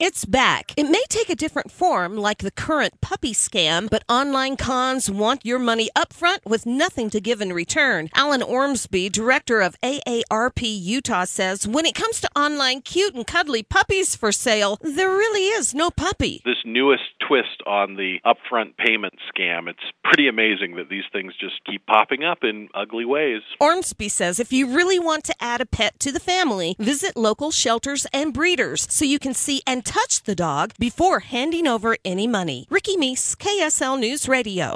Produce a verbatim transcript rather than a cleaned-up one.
It's back. It may take a different form like the current puppy scam, but online cons want your money up front with nothing to give in return. Alan Ormsby, director of A A R P Utah, says when it comes to online cute and cuddly puppies for sale, there really is no puppy. This newest twist on the upfront payment scam, it's pretty amazing that these things just keep popping up in ugly ways. Ormsby says if you really want to add a pet to the family, visit local shelters and breeders so you can see and touch the dog before handing over any money. Ricky Meese, K S L News Radio.